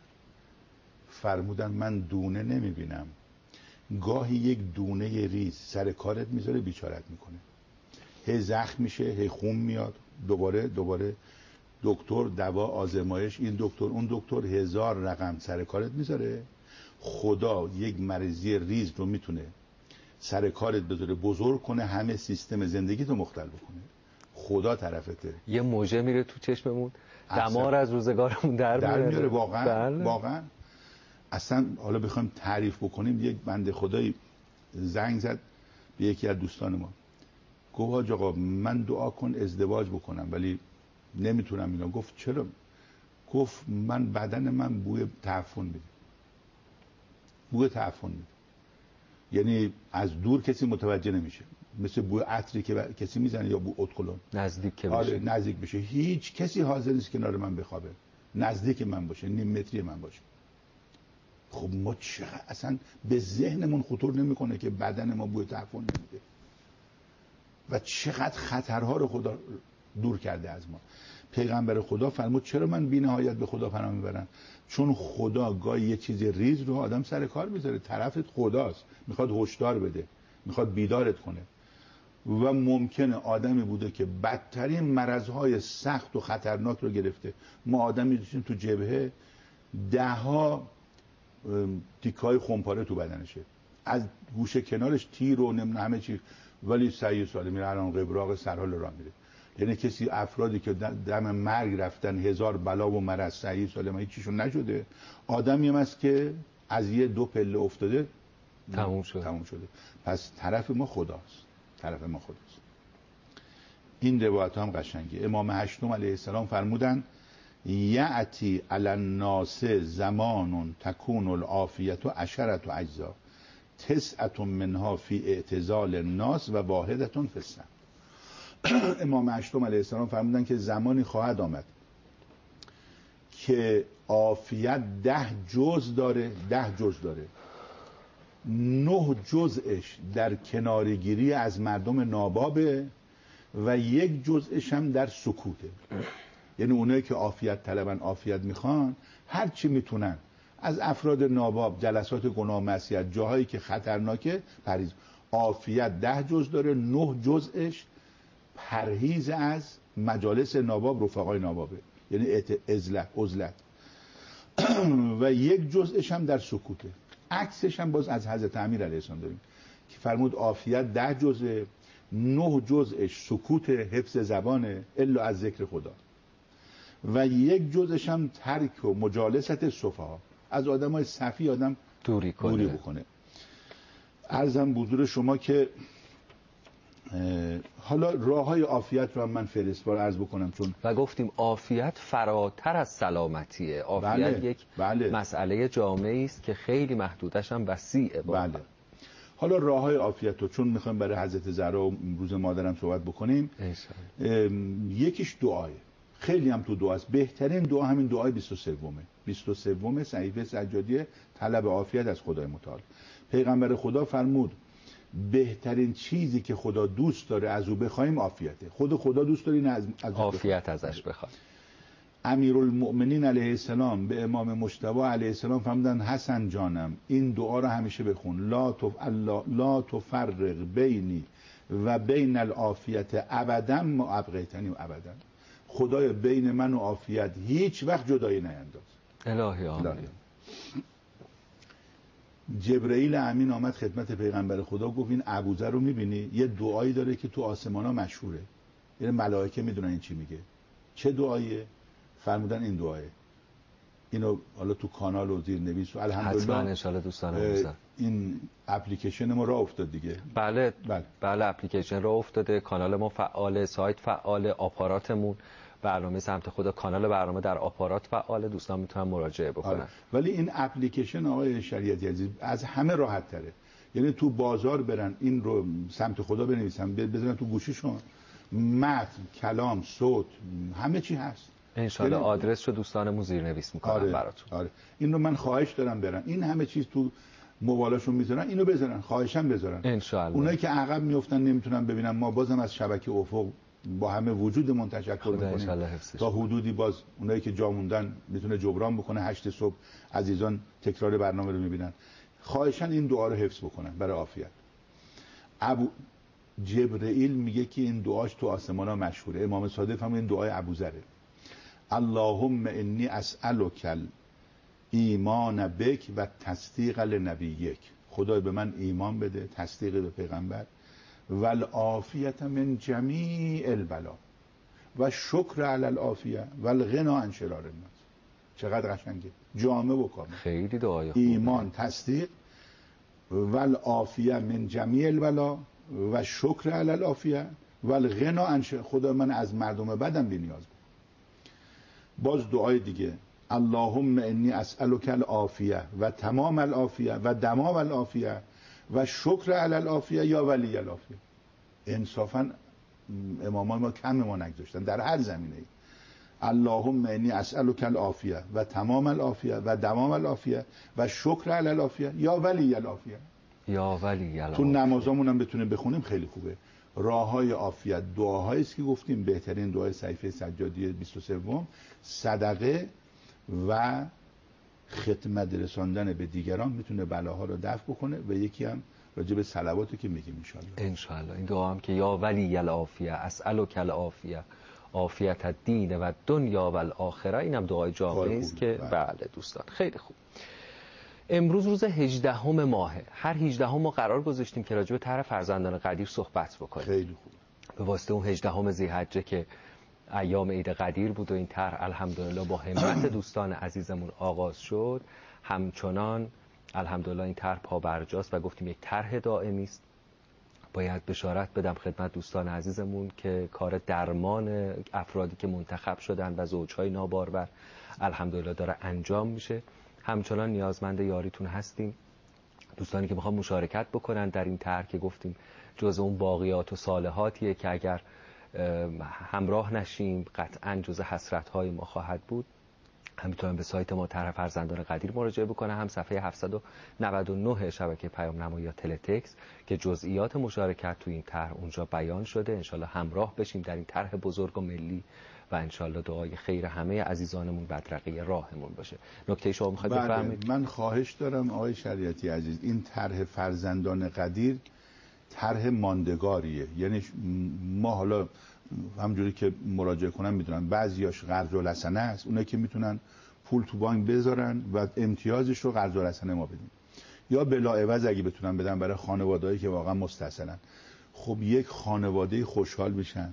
فرمودن من دونه نمیبینم، گاهی یک دونه ریز سر کارت میذاره بیچارت میکنه، هی زخم میشه، هی خون میاد، دوباره دوباره دکتر، دوا، آزمایش، این دکتر اون دکتر، هزار رقم سر کارت میذاره. خدا یک مریضی ریز رو میتونه سر کارت بذاره بزرگ کنه، همه سیستم زندگی تو مختل بکنه. خدا طرفته. یه موجه میره تو چشممون، دمار از روزگارمون در, در میاره. میاره. واقعا بله. واقعا اصلا حالا بخوایم تعریف بکنیم، یک بنده خدایی زنگ زد به یکی از دوستان ما، گفت حاج آقا من دعا کن ازدواج بکنم ولی نمیتونم اینا. گفت چرا؟ گفت من بدن من بوی تعفن میده، بوی تعفن میده، یعنی از دور کسی متوجه نمیشه، مثل بوی عطری که کسی میزنه یا بوی ادکلون نزدیک که آره بشه. نزدیک بشه. هیچ کسی حاضر نیست کنار من بخوابه، نزدیک من باشه، نیم متری من باشه. خب ما چقدر اصلا به ذهنمون خطور نمیکنه که بدن ما بوی تعفن نمیده و چقدر خطرها رو خدا دور کرده از ما. پیغمبر خدا فرمود چرا من بی نهایت به خدا پناه میبرم؟ چون خدا گاهی یه چیز ریز رو آدم سر کار میذاره، طرفت خداست، میخواد هشدار بده، میخواد بیدارت کنه. و ممکنه آدمی بوده که بدترین مرضهای سخت و خطرناک رو گرفته. ما آدمی داشتیم تو جبهه ده ها تیکای خمپاره تو بدنشه، از گوشه کنارش تیر و نمیدونم همه چی، ولی صحیح سالم میره، الان قبراق سرحال راه میره. یعنی کسی افرادی که دم مرگ رفتن، هزار بلا و مرض، صحیح سالم هیچیشون نشده، آدمی هم است که از یه دو پله افتاده تموم شده. تموم شده. پس طرف ما خداست، طرف ما خداست. این روایت هم قشنگه. امام هشتم علیه السلام فرمودن یعتی علی الناس زمان تکون العافیت و عشرت و اجزا تسعت منها فی اعتزال الناس و واحدت فی السم. امام هشتم علیه السلام فرمودن که زمانی خواهد آمد که عافیت ده جز داره، ده جز داره، نه جزش در کنارگیری از مردم نابابه و یک جزش هم در سکوته. یعنی اونایی که عافیت طلبن، عافیت میخوان، هر چی میتونن از افراد ناباب، جلسات گناه معصیت، جاهایی که خطرناکه پرهیز. عافیت ده جز داره، نه جزش پرهیز از مجالس ناباب، رفقای نابابه، یعنی عزلت عزلت و یک جزش هم در سکوته. عکسش هم باز از حضرت امیر علیه السلام داریم که فرمود عافیت ده جزه، نه جزش سکوت، حفظ زبانه الا از ذکر خدا، و یک جزش هم ترک و مجالست صفها، از آدمای صفی آدم دوری کنه. دوری بکنه. عرضم حضور شما که حالا راه های عافیت رو هم من فهرستوار عرض بکنم، چون و گفتیم عافیت فراتر از سلامتیه. عافیت بله، یک بله. مسئله جامعی است که خیلی محدودش هم وسیعه. بله. حالا راه های عافیت رو چون میخوایم برای حضرت زهرا و روز مادرم صحبت بکنیم، یکیش دعایه، خیلی هم تو دعاست. بهترین دعا همین دعای بیست و سومه بیست و سوم صحیفه سجادیه، طلب عافیت از خدای متعال. پیغمبر خدا فرمود بهترین چیزی که خدا دوست داره از او بخوایم عافیته. خود خدا دوست داره این از عافیت ازش بخواد. امیرالمؤمنین علیه السلام به امام مجتبی علیه السلام فرمودن حسن جانم این دعا رو همیشه بخون، لا تف... لا تفرق بینی و بین العافیت ابدا ما ابقیتنی و ابدا. خدای بین من و عافیت هیچ وقت جدایی نینداز. الهی آمین. جبرئیل امین آمد خدمت پیغمبر خدا، گفت این ابوذر رو میبینی؟ یه دعایی داره که تو آسمان ها مشهوره، یعنی ملائکه میدونن این چی میگه. چه دعاییه؟ فرمودن این دعایه. اینو حالا تو کانال و زیر نویس و الحمدلله حتما ان شاء الله دوستان این اپلیکیشن ما راه افتاد دیگه. بله بله, بله اپلیکیشن راه افتاده، کانال ما فعال، سایت فعال، آپاراتمون برنامه سمت خدا، کانال برنامه در آپارات فعال، دوستان میتونن مراجعه بکنن. آره. ولی این اپلیکیشن آقای شریعتی عزیز از همه راحت تره. یعنی تو بازار برن این رو سمت خدا بنویسن، بزنن تو گوشیشون، متن، کلام، صوت، همه چی هست. انشالله یعنی... آدرس رو دوستانمون زیرنویس میکنن آره. براتون. آره. این رو من خواهش دارم برن این همه چیز تو موبایلشون میذارن، اینو بذارن، خواهشم بذارن. انشالله. اونایی که عقب میافتن نمیتونن ببینن، ما بازم از شبکه افق با همه وجودمون تشکر میکنیم تا حدودی باز اونایی که جا موندن میتونه جبران بکنه. هشت صبح عزیزان تکرار برنامه رو میبینن. خواهشاً این دعا رو حفظ بکنن برای عافیت. ابو جبرئیل میگه که این دعاش تو آسمان ها مشهوره. امام صادق هم این دعای ابوذره. اللهم انی اسألک ایمان بک و تصدیق لنبیک. خدای به من ایمان بده، تصدیق به پیغمبر، و العافیت من جمیع البلا و شکر علی العافیه و الغنا عن شرار الناس. چقدر قشنگه، جامع و کامل. خیلی دعای خوبه. ایمان، تصدیق، و العافیه من جمیع البلا و شکر علی العافیه و الغنا عن شرار. خدای من از مردم بدم بی نیاز بود. باز دعای دیگه، اللهم انی اسألک العافیه و تمام العافیه و دمام العافیه و شکر علی العافیه یا ولی العافیه. انصافا امامان ما کم ما نگذاشتن در هر زمینه ای. اللهم انی اسألک العافیه و تمام العافیه و دمام العافیه و شکر علی العافیه یا ولی العافیه. یا ولی العافیه. تو نمازامون هم بتونیم بخونیم خیلی خوبه. راههای عافیت دعاهایی است که گفتیم. بهترین دعای صحیفه سجادی بیست و سه، صدقه و خدمت رساندن به دیگران میتونه بلاها رو دفع بکنه. و یکی هم راجع به صلواتی که میگیم ان شاءالله. ان شاءالله این دعا هم که یا ولی العافیه اسألک العافیه عافیت الدین و دنیا و الاخره، اینم دعای جامعی است که بله دوستان خیلی خوب. امروز روز هجدهم ماهه. هر هجدهم ما قرار گذاشتیم که راجع به طرح فرزندان قدیر صحبت بکنیم. خیلی خوب. به واسطه اون هجدهم ذی‌حجه که ایام عید قدیر بود و این طرح الحمدلله با همت دوستان عزیزمون آغاز شد، همچنان الحمدلله این طرح پابرجاست و گفتیم یک طرح دائمی است. باید بشارت بدم خدمت دوستان عزیزمون که کار درمان افرادی که منتخب شدن و زوجهای نابارور الحمدلله داره انجام میشه. همچنان نیازمند یاریتون هستیم. دوستانی که میخوان مشارکت بکنن در این طرح که گفتیم جز اون باقیات و صالحاتیه که اگر همراه نشیم قطعا جز حسرت‌های ما خواهد بود، هم میتونن به سایت ما طرح فرزندان قدیر مراجعه بکنن، هم صفحه هفتصد و نود و نه شبکه پیام نما یا تلتکس که جزئیات مشارکت تو این طرح اونجا بیان شده. انشالله همراه بشیم در این طرح بزرگ و ملی و انشالله دعای خیر همه عزیزانمون بدرقه راهمون باشه. نکته شما میخواید بله، بفرمایید؟ من خواهش دارم آقای شریعتی عزیز، این طرح فرزندان قدیر طرح ماندگاریه. یعنی ما حالا همجوری که مراجعه کنن میدونن بعضیاش قرض الحسنه است، اونایی که میتونن پول تو بانک بذارن و امتیازش رو قرض الحسنه ما بدیم، یا بلا عوض اگه بتونن بدن برای خانوادهایی که واقعا مستحسنن. خب یک خانواده خوشحال میشن،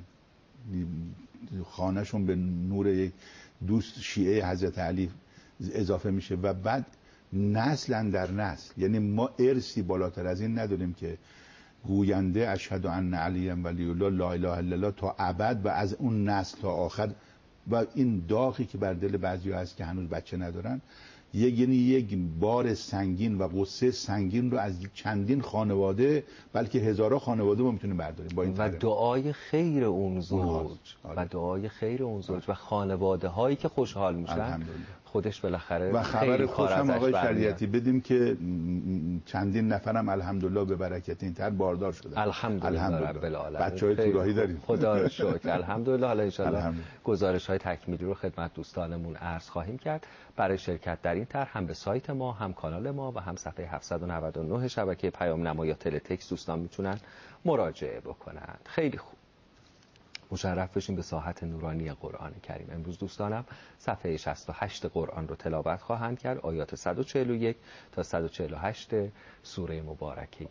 خانهشون به نور یک دوست شیعه حضرت علی اضافه میشه و بعد نسل در نسل. یعنی ما ارثی بالاتر از این نداریم که گوینده اشهد ان علی ولی الله لا اله الا الله تا ابد و از اون نسل تا آخر. و این داغی که بر دل بعضیا هست که هنوز بچه ندارن، یک یعنی یک بار سنگین و غصه سنگین رو از چندین خانواده بلکه هزارها خانواده ما میتونیم برداریم با این و دعای خیر اون زوج و دعای خیر اون زوج و خانواده هایی که خوشحال میشن خودش بالاخره. و خبر خوشم آقای شریعتی بدیم که چندین نفرم الحمدلله به برکت این طرح باردار شدن. الحمدلله رب العالمین. بچهای تو راهی داریم خدا رو شکر. الحمدلله. حالا ان شاءالله گزارش های تکمیلی رو خدمت دوستانمون عرض خواهیم کرد. برای شرکت در این طرح هم به سایت ما، هم کانال ما و هم صفحه هفتصد و نود و نه شبکه پیام نما یا تلتکس دوستان میتونن مراجعه بکنن. خیلی خوب. مشرف بشیم به ساحت نورانی قرآن کریم. امروز دوستانم صفحه شصت و هشت قرآن رو تلاوت خواهند کرد، آیات صد و چهل و یک تا صد و چهل و هشت سوره مبارکه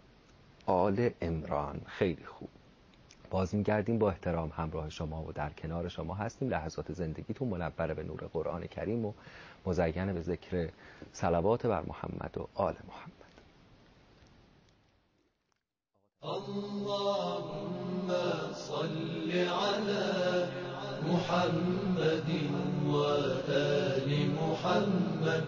آل عمران. خیلی خوب. باز می‌گردیم با احترام همراه شما و در کنار شما هستیم. لحظات زندگیتون منور به نور قرآن کریم و مزین به ذکر صلوات بر محمد و آل محمد. اللهم صل على محمد وآل محمد.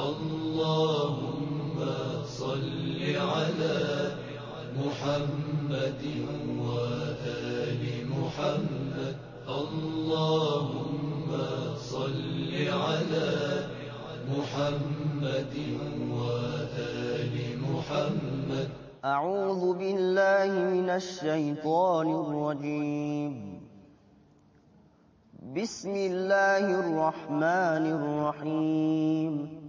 اللهم صل على محمد وآل محمد. اللهم صل على محمد وآل محمد. أعوذ بالله من الشيطان الرجيم. بسم الله الرحمن الرحيم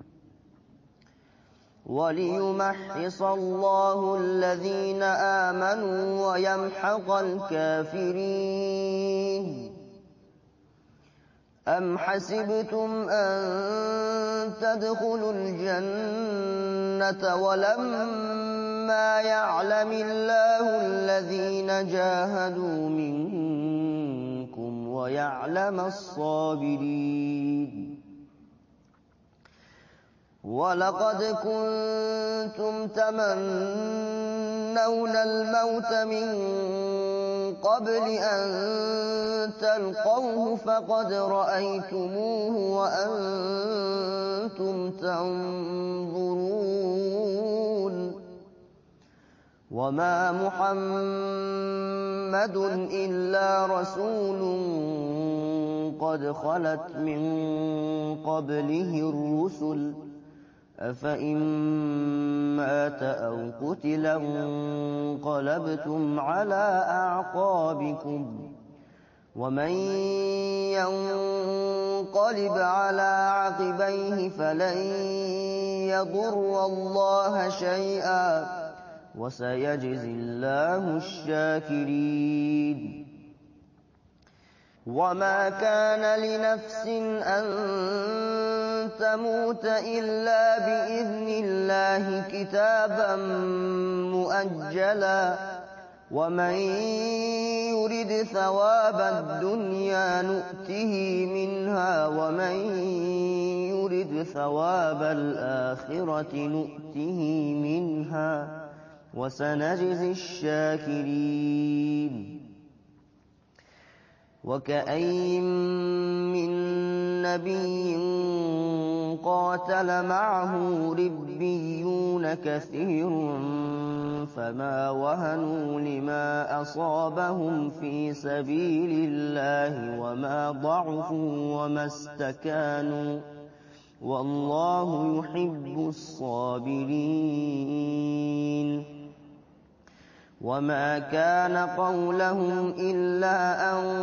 وليمحص الله الذين آمنوا ويمحق الكافرين أم حسبتم أن تدخلوا الجنة ولما يعلم الله الذين جاهدوا منكم ويعلم الصابرين ولقد كنتم تمنون الموت من قبل أن تلقوه فقد رأيتموه وأنتم تنظرون وما محمد إلا رسول قد خلت من قبله الرسل أفإن مات أو قتل انقلبتم على أعقابكم ومن ينقلب على عقبيه فلن يضر الله شيئا وسيجزي الله الشاكرين وما كان لنفس أن تموت إلا بإذن الله كتابا مؤجلا ومن يرد ثواب الدنيا نؤته منها ومن يرد ثواب الآخرة نؤته منها وسنجزي الشاكرين وكأين من نبي قاتل معه ربيون كثير فما وهنوا لما أصابهم في سبيل الله وما ضعفوا وما استكانوا والله يحب الصابرين وما كان قولهم إلا أن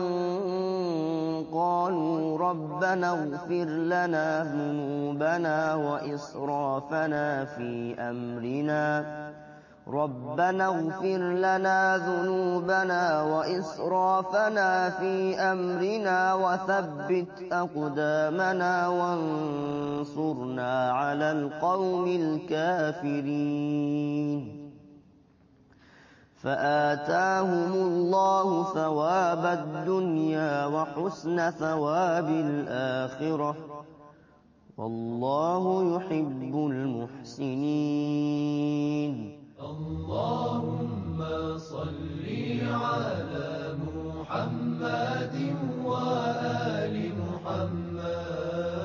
قالوا ربنا اغفر لنا ذنوبنا وإسرافنا في أمرنا ربنا اغفر لنا ذنوبنا وإسرافنا في أمرنا وثبت أقدامنا وانصرنا على القوم الكافرين فآتاهم الله ثواب الدنيا وحسن ثواب الآخرة والله يحب المحسنين اللهم صل على محمد وآل محمد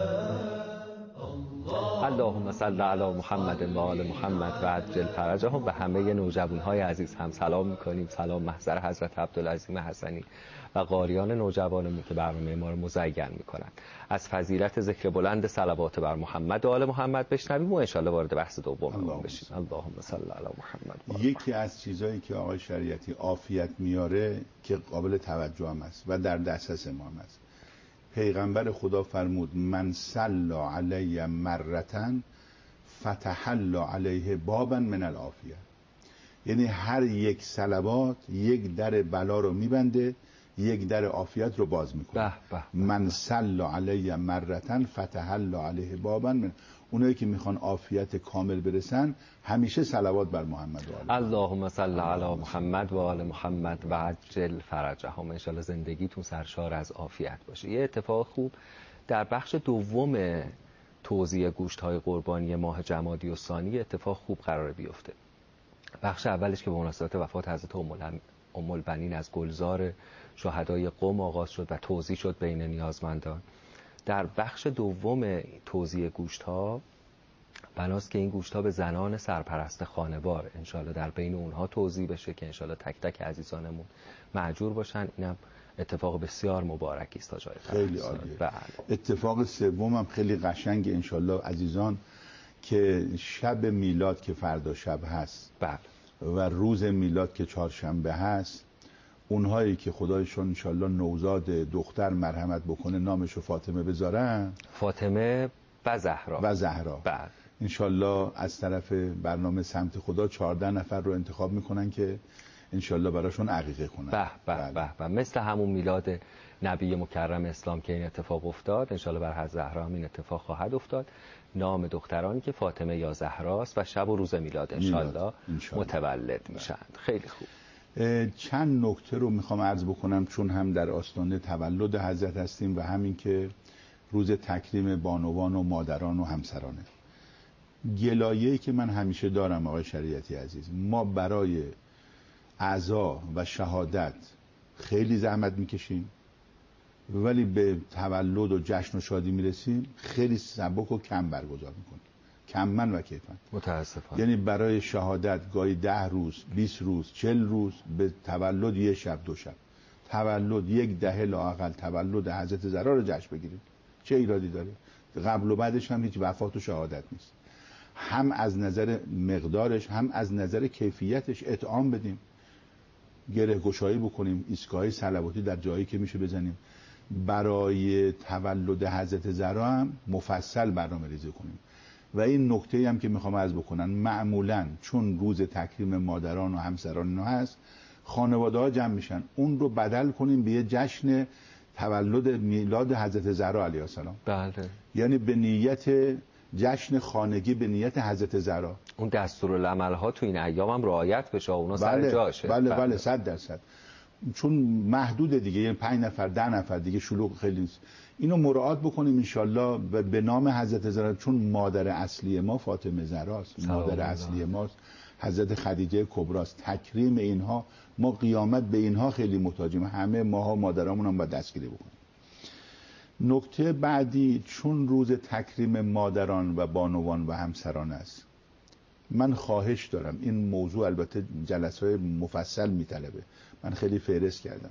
اللهم صل علی محمد و آل محمد و عجل فرجهم. به همه نوجوان‌های عزیز هم سلام می‌کنیم. سلام محضر حضرت عبدالعظیم حسنی و قاریان نوجوانمون که برنامه ما رو مزین می‌کنند. از فضیلت ذکر بلند صلوات بر محمد و آل محمد بشنویم و ان شاءالله وارد بحث دوم بشیم. اللهم صل علی محمد. یکی از چیزایی که آقای شریعتی عافیت میاره که قابل توجه هم است و در دسترس ما هم است، پیغمبر خدا فرمود من صلی علی مرتن فتح الله علیه بابا من العافیه. یعنی هر یک صلوات یک در بلا رو میبنده، یک در عافیت رو باز میکنه. به به. من صلی علی مرتن فتح الله علیه بابا من. اونایی که میخوان عافیت کامل برسن همیشه صلوات بر محمد و آل. اللهم صل علی محمد و آل محمد و عجل فرجهم. ان شاءالله زندگیتون سرشار از عافیت باشه. یه اتفاق خوب در بخش دوم توزیع گوشت‌های قربانی ماه جمادی الثانی اتفاق خوب قرار بیفته. بخش اولش که به مناسبت وفات حضرت ام البنین از گلزار شهدای قم آغاز شد و توزیع شد بین نیازمندان. در بخش دوم توزیع گوشت‌ها بناست که این گوشت‌ها به زنان سرپرست خانوار انشالله در بین اونها توزیع بشه که انشالله تک تک عزیزانمون معجور باشن. اینم اتفاق بسیار مبارکی است تا جای خیلی عالیه. بله. اتفاق سوم هم خیلی قشنگ انشالله عزیزان که شب میلاد که فردا شب هست بله و روز میلاد که چهارشنبه هست اونهایی که خدایشون انشالله نوزاد دختر مرحمت بکنه نامشو فاطمه بذارن، فاطمه و زهرا و زهرا بعد انشالله از طرف برنامه سمت خدا چهارده نفر رو انتخاب میکنن که انشالله براشون عقیقه کنن. به به به به، مثل همون میلاد نبی مکرم اسلام که این اتفاق افتاد، انشالله بر حضرت زهرا هم این اتفاق خواهد افتاد. نام دخترانی که فاطمه یا زهراست و شب و روز میلاد انشالله متولد میشن. خیلی خوب. چند نکته رو میخوام عرض بکنم چون هم در آستانه تولد حضرت هستیم و همین که روز تکریم بانوان و مادران و همسرانه. گلایه‌ای که من همیشه دارم آقای شریعتی عزیز، ما برای عزا و شهادت خیلی زحمت میکشیم ولی به تولد و جشن و شادی میرسیم خیلی سبک و کم برگزار میکنیم، کمن و کیفن. متاسفانه. یعنی برای شهادت گاهی ده روز، بیست روز، چل روز، به تولد یه شب دو شب، تولد یک دهه لااقل تولد حضرت زهرا رو جشن بگیریم، چه ایرادی داره؟ قبل و بعدش هم هیچ وفات و شهادت نیست. هم از نظر مقدارش هم از نظر کیفیتش اطعام بدیم، گره گشایی بکنیم، ایستگاه‌های صلواتی در جایی که میشه بزنیم. برای تولد حضرت زهرا هم مفصل برنامه‌ریزی کنیم. و این نکته هم که میخوام عرض بکنم، معمولاً چون روز تکریم مادران و همسران اینا هست، خانواده ها جمع میشن، اون رو بدل کنیم به یه جشن تولد میلاد حضرت زهرا علیها السلام. بله. یعنی به نیت جشن خانگی، به نیت حضرت زهرا. اون دستورالعمل ها تو این ایام هم رعایت بشه، اونا سر بله، جاشه. بله بله, بله صد درصد. چون محدود دیگه، یعنی پنج نفر ده نفر دیگه شلوغ خیلی نیست. اینو مراعات بکنیم انشالله به نام حضرت زهرا، چون مادر اصلی ما فاطمه زهراست، مادر اصلی ماست حضرت خدیجه کبراست. تکریم اینها، ما قیامت به اینها خیلی محتاجیم، همه ماها مادرامون هم باید دستگیری بکنیم. نکته بعدی، چون روز تکریم مادران و بانوان و همسران است، من خواهش دارم، این موضوع البته جلسه‌های مفصل میطلبه، من خیلی فهرست کردم.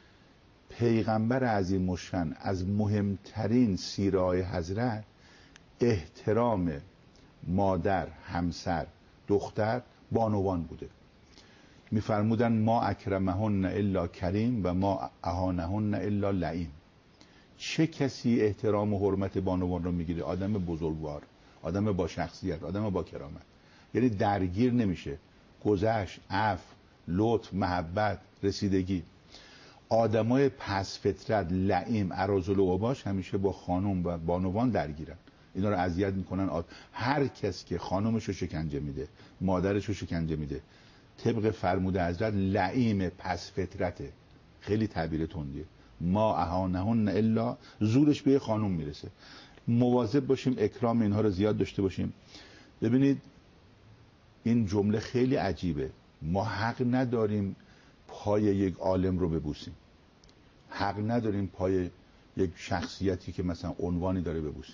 پیغمبر عظیم الشأن از مهمترین سیره‌های حضرت احترام مادر، همسر، دختر، بانوان بوده. میفرمودن ما اکرمهن الا کریم و ما اهانهن الا لعیم. چه کسی احترام و حرمت بانوان رو میگیره؟ آدم بزرگوار، آدم با شخصیت، آدم با کرامت. یعنی درگیر نمیشه، گذشت، عفو، لطف، محبت، رسیدگی. آدمای پس فطرت، لعیم، اراذل و اوباش همیشه با خانم و بانوان درگیرن، اینا رو اذیت میکنن. آد... هر کس که خانومش رو شکنجه میده، مادرش رو شکنجه میده، طبق فرموده حضرت لعیم پس فطرته. خیلی تعبیر تندیه. ما اهانهن الا، زورش به خانوم میرسه. مواظب باشیم اکرام اینها رو زیاد داشته باشیم. ببینید این جمله خیلی عجیبه، ما حق نداریم پای یک عالم رو ببوسیم، حق نداریم پای یک شخصیتی که مثلا عنوانی داره ببوسیم.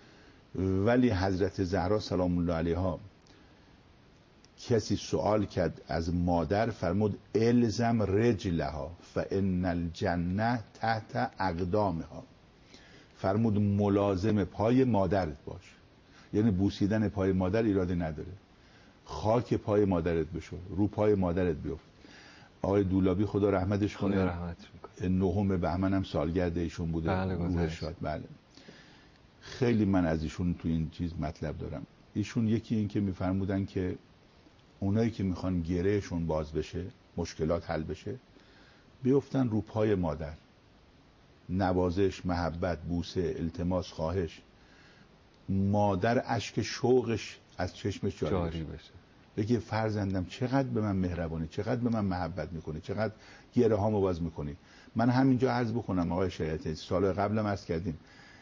ولی حضرت زهرا سلام الله علیها، کسی سوال کرد از مادر، فرمود الزم رجلها فان الجنه تحت اقدامها. فرمود ملازم پای مادرت باش، یعنی بوسیدن پای مادر ایرادی نداره، خاک پای مادرت بشو، رو پای مادرت بیفت. آقای دولابی خدا رحمتش کنه، خدا رحمتش میکنه، نهم بهمن هم سالگرد ایشون بوده. بله روح شاد. بله خیلی من از ایشون تو این چیز مطلب دارم. ایشون یکی این که میفرمودن که اونایی که میخوان گرهشون باز بشه، مشکلات حل بشه، بیفتن رو پای مادر، نوازش، محبت، بوسه، التماس، خواهش. مادر اشک شوقش از چشمش جاری, جاری بشه. بگه فرزندم چقدر به من مهربانی، چقدر به من محبت میکنی، چقدر گره هامو باز میکنی. من همینجا عرض بکنم آقای شریعتی، سال قبلم عرض کردیم،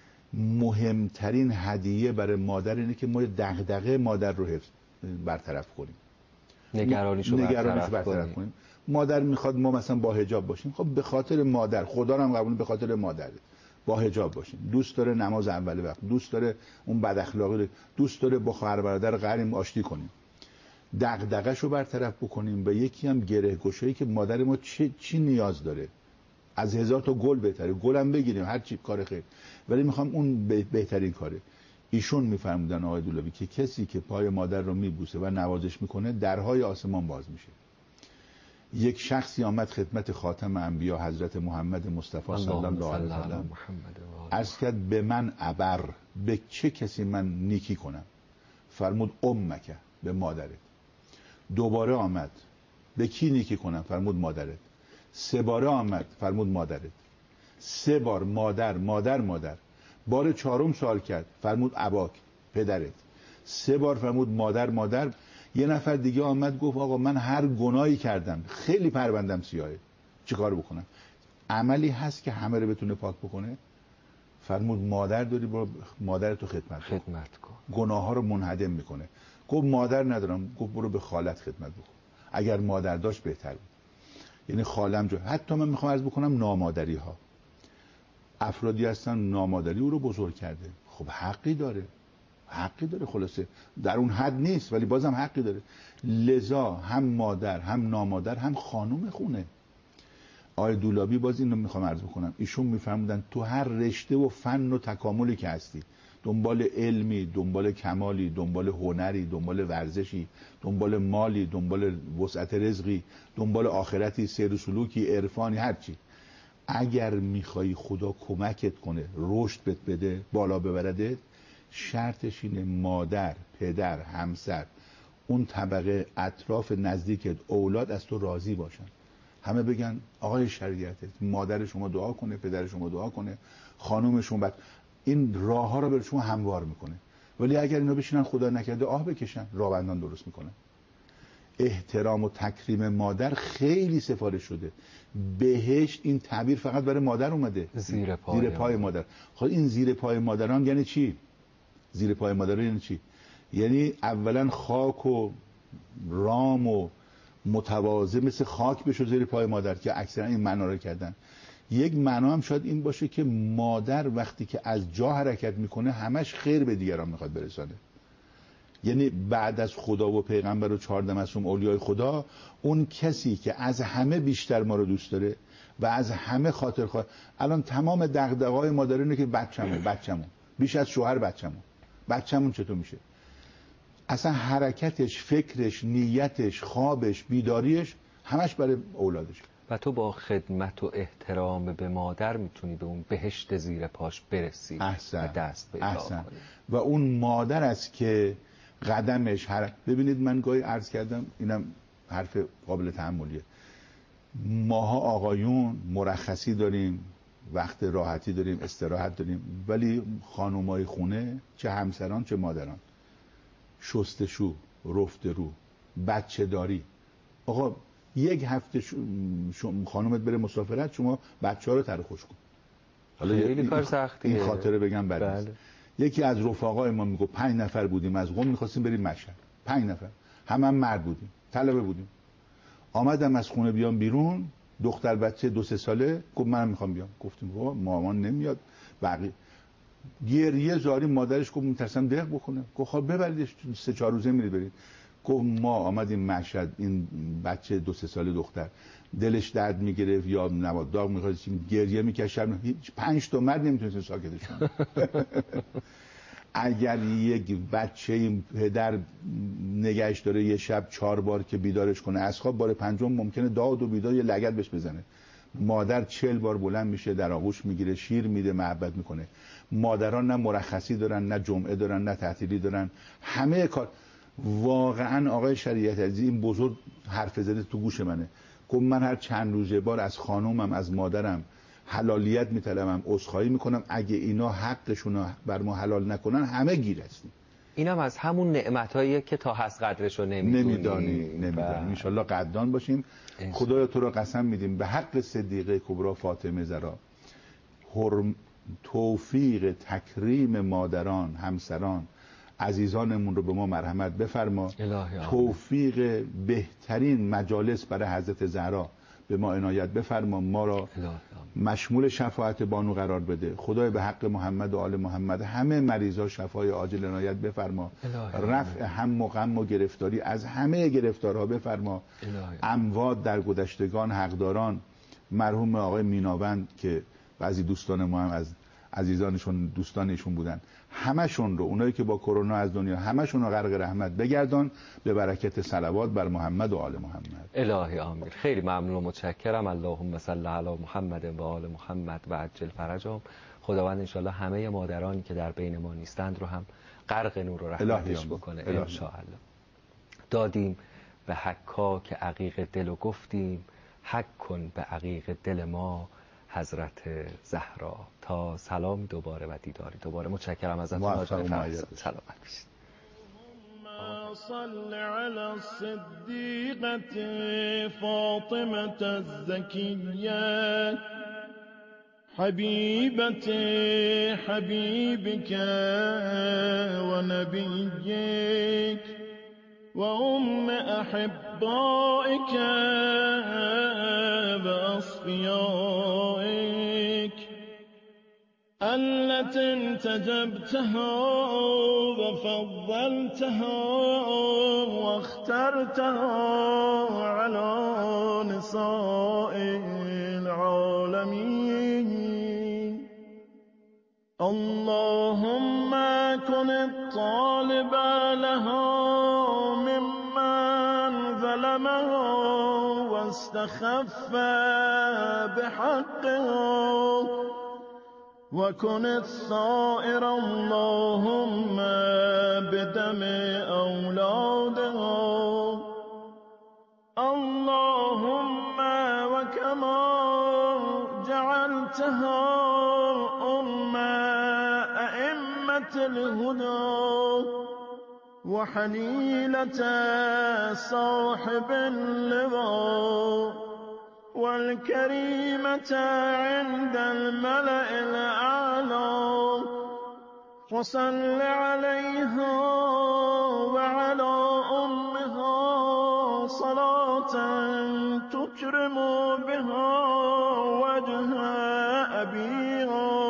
مهمترین هدیه برای مادر اینه که ما دغدغه مادر رو حفظ برطرف کنیم، نگرانیشو برطرف, برطرف کنیم. مادر میخواد ما مثلا با حجاب باشیم، خب به خاطر مادر، خدا رو هم قبول، به خاطر مادر با حجاب باشیم. دوست داره نماز اول وقت، دوست داره اون بد اخلاقی، دوست داره با خواهر برادر غریم آشتی کنیم، دغدغه‌شو برطرف بکنیم. و یکی هم گره گشایی که مادر ما چی, چی نیاز داره، از هزار تا گل بهتره، گلم بگیریم، هر چی کار خیر، ولی میخوام اون بهترین کاره. ایشون میفرمودن آقای دولابی که کسی که پای مادر رو میبوسه و نوازش میکنه، درهای آسمان باز میشه. یک شخصی آمد خدمت خاتم انبیا حضرت محمد مصطفی صلی الله علیه و سلم عرض کرد به من ابر، به چه کسی من نیکی کنم؟ فرمود امک، به مادرت. دوباره آمد، به کی نیکی کنم؟ فرمود مادرت. سه باره آمد، فرمود مادرت. سه بار مادر مادر مادر. بار چهارم سوال کرد، فرمود اباک، پدرت. سه بار فرمود مادر مادر. یه نفر دیگه آمد گفت آقا من هر گناهی کردم، خیلی پروندم سیاهه، چیکار بکنم؟ عملی هست که همه رو بتونه پاک بکنه؟ فرمود مادر داری، برو مادرتو خدمت کن، خدمت کن، گناه ها رو منهدم میکنه. گفت مادر ندارم. گفت برو به خالت خدمت بکن. اگر مادر داشت بهتر بود. یعنی خالم جو. حتی من میخوام عرض بکنم نامادری ها، افرادی هستن نامادری او رو بزرگ کرده، خب حقی داره، حقی داره، خلاصه در اون حد نیست ولی بازم حقی داره. لذا هم مادر هم نامادر هم خانم خونه. آقای دولابی باز این رو میخوام عرض بکنم، ایشون میفهمودن تو هر رشته و فن و تکاملی که هستی، دنبال علمی، دنبال کمالی، دنبال هنری، دنبال ورزشی، دنبال مالی، دنبال وسعت رزقی، دنبال آخرتی، سیر و سلوکی، عرفانی، هرچی، اگر میخوای خدا کمکت کنه، رشد بهت بده، بالا ببرده، شرطش اینه مادر، پدر، همسر، اون طبقه اطراف نزدیکت، اولاد از تو راضی باشن. همه بگن آقای شریعتت، مادر شما دعا کنه، پدر شما دعا کنه، خانم شما بعد این راه ها رو به شما هموار میکنه. ولی اگر اینا بشینن خدا نکرده آه بکشن، راهبندان درست میکنن. احترام و تکریم مادر خیلی سفارش شده. بهشت این تعبیر فقط برای مادر اومده، زیر پای, زیر پای مادر. خب این زیر پای مادران یعنی چی؟ زیر پای مادران یعنی چی؟ یعنی اولا خاک و رام و متواضع مثل خاک بشه زیر پای مادر، که اکثرا این معنا رو کردن. یک معنا هم شاید این باشه که مادر وقتی که از جا حرکت میکنه همش خیر به دیگران میخواد برسانه. یعنی بعد از خدا و پیغمبر و چهارده معصوم اولیای خدا، اون کسی که از همه بیشتر ما رو دوست داره و از همه خاطر خواه. الان تمام دغدغه‌های مادر اینه که بچه‌مون بچه‌مون بیش از شوهر، بچه‌مون بچه‌مون چطور میشه؟ اصلا حرکتش، فکرش، نیتش، خوابش، بیداریش همش برای اولادش. و تو با خدمت و احترام به مادر میتونی به اون بهشت زیر پاش برسی. احسن. و دست پیدا احسن. کنی. و اون مادر است که قدمش هر... ببینید من گاهی عرض کردم، اینم حرف قابل تأملیه، ماها آقایون مرخصی داریم، وقت راحتی داریم، استراحت داریم، ولی خانمای خونه، چه همسران چه مادران، شستشو، رفت رو، بچه داری. آقا یک هفته ش... ش... خانومت بره مسافرت، شما بچه ها رو تر خوش کن. حالا خیلی کار سختیه. این خاطره بگم بعد بله. یکی از رفقای ما میگه پنج نفر بودیم از قم میخواستیم بریم مشهد، پنج نفر همه هم مرد بودیم، طلبه بودیم. آمدم از خونه بیام بیرون، دختر بچه دو سه ساله گفت منم میخوام بیام. گفتیم بابا مامان نمیاد. بقیه گریه زاری. مادرش گفت میترسم دق بکنه. گفت خب ببریدش، سه چهار روزه میرید برید. گفت ما آمدیم مشهد، این بچه دو سه ساله دختر دلش درد میگرفت یا نواد داغ میخواست، گریه میکشم، هیچ پنج تا مرد نمیتونست ساکتش کنه. اگر یک بچه پدر نگهش داره یه شب چهار بار که بیدارش کنه از خواب، بار پنجم ممکنه داد و بیدار یه لگد بهش بزنه. مادر چهل بار بلند میشه، در آغوش میگیره، شیر میده، محبت میکنه. مادران نه مرخصی دارن، نه جمعه دارن، نه تعطیلی دارن، همه کار. واقعا آقای شریعت عزیز این بزرگ حرف زده تو گوش منه. گفت من هر چند روزه بار از خانومم، از مادرم حلالیت میطلبم، عذرخواهی میکنم، اگه اینا حقشون بر ما حلال نکنن همه گیر هستیم. اینم از همون نعمتاییه که تا هست قدرشو نمیدونی. نمیدانی نمیدانی ان شاءالله قدردان باشیم. خدایا تو رو قسم میدیم به حق صدیقه کبرا فاطمه زهرا، توفیق تکریم مادران، همسران، عزیزانمون رو به ما مرحمت بفرما. توفیق بهترین مجالس برای حضرت زهرا به ما عنایت بفرما. ما را مشمول شفاعت بانو قرار بده. خدای به حق محمد و آل محمد همه مریضا شفای عاجل عنایت بفرما. رفع هم و غم و گرفتاری از همه گرفتارها بفرما. اموات در گذشتگان، حقداران، مرحوم آقای میناوند که بعضی دوستان ما هم از عزیزانشون دوستان ایشون بودن، همشون رو، اونایی که با کرونا از دنیا، همشون رو غرق رحمت بگردان به برکت صلوات بر محمد و آل محمد. الهی آمین. خیلی ممنون و متشکرم. اللهم صل علی محمد و آل محمد و عجل فرجهم. خداوند انشالله همه مادرانی که در بین ما نیستند رو هم غرق نور و رحمتش بکنه ان شاء الله. دادیم به حکا که عقیق دل و گفتیم حک کن به عقیق دل ما حضرت زهرا. تا سلام دوباره و دیداری دوباره. متشکرم ازتون. موفق و معید. سلامت باشید. صل على الصديقة فاطمة الزكية حبيبة حبيبك ونبيك وأم أحبائك وأصفيائك التي انتجبتها وفضلتها واخترتها على نساء العالمين. اللهم كن الطالب لها ممن ظلمها واستخف بحقها وكن الثائر اللهم بدم أولادها. اللهم وكما جعلتها أم أئمة الهدى وحليلة صاحب اللواء والكريمة عند الملأ الأعلى وصل عليها وعلى أمها صلاة تكرم بها وجه أبيها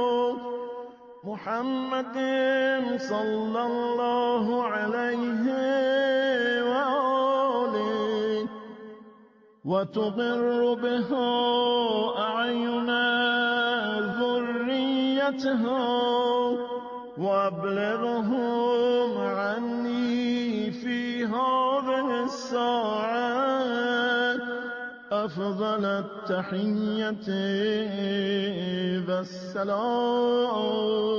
محمد صلى الله عليه وآله وتقر بها أعين ذريتها وأبلغهم عني في هذه الساعة أفضل التحية والسلام.